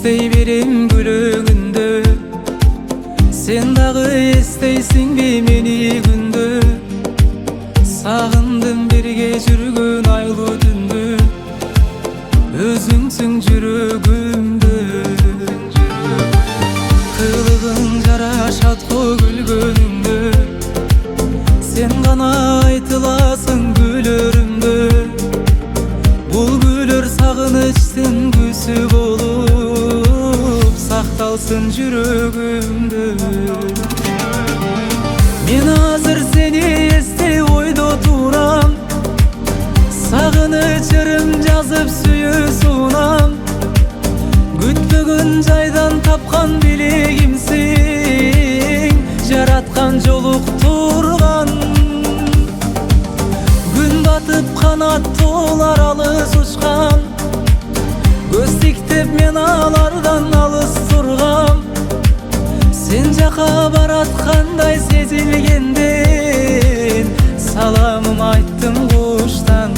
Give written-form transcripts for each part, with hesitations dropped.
Estey berem gülüğünde, sen dağı esteysinbi meni günde. Sağındım birge жүргөн aylı dündü, özüңsүң жүрөгүмдө. Kılığın jaraşat go gülgönүңdө, sen gana aytılasың gülөрүмдө. Бул gülөр сагынычтын күсү болуп, сакталсын жүрөгүмдө. Мен азыр сени эстей ойдо турам, сагыныч ырым жазып сүйүү сунам. Күтпөгөн жайдан тапкан белегимсиң, жараткан жолуктурган. Күн батып канаттуулар алыс учкан, көз тиктеп мен алардан алыс тургам. Сен жака бараткандай сезилгенден, саламым айттым куштан.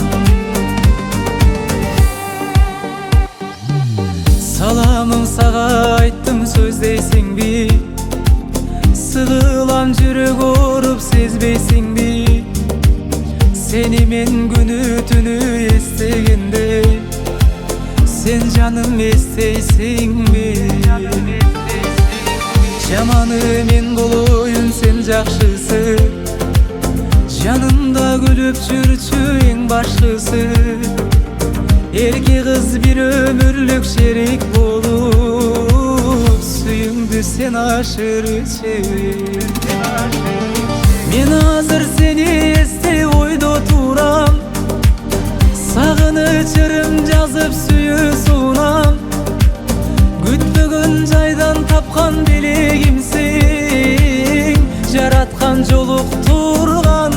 Саламым сага айттым сөздейсиңби, сыгылам жүрөк ооруп сезбейсиңби. Seni men günü tünü estegende, sen canım esteysin mi? Jamanı men boloyun, sen jakşысы, janımda gülüp жүрчү эң башкысы. Эрке кыз bir ömürlük şerik болуп, сүйүңдү sen ашырчы. Мен азыр сени эстей ойдо турам, сагыныч ырым жазып сүйүү сунам. Күтпөгөн жайдан тапкан белегимсиң, жараткан жолуктурган.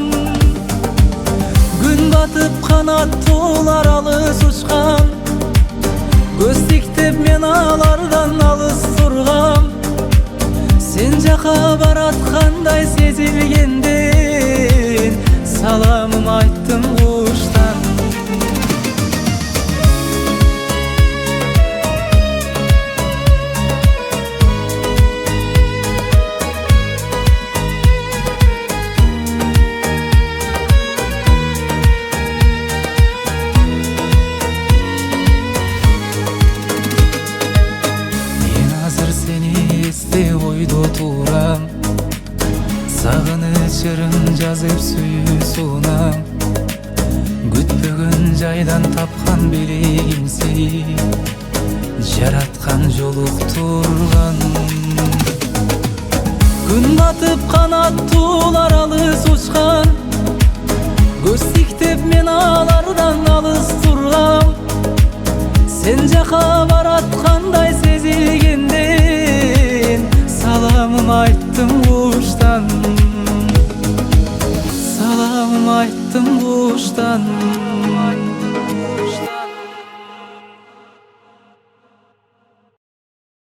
Күн батып канаттуулар алыс учкан, көз тиктеп мен алардан алыс тургам. Sen жака бараткандай сезилгенден, саламым айттым куштан. Мен азыр сени эстей ойдо турам, сагыныч ырым жазып сүйүү сунам. Күтпөгөн жайдан тапкан белегимсиң, жараткан жолуктурган. Күн батып канаттуулар алыс учкан, көз тиктеп мен алардан алыс тургам. Sen жака бараткандай сезилгенден, саламым айттым куштан. Саламым айттым куштан.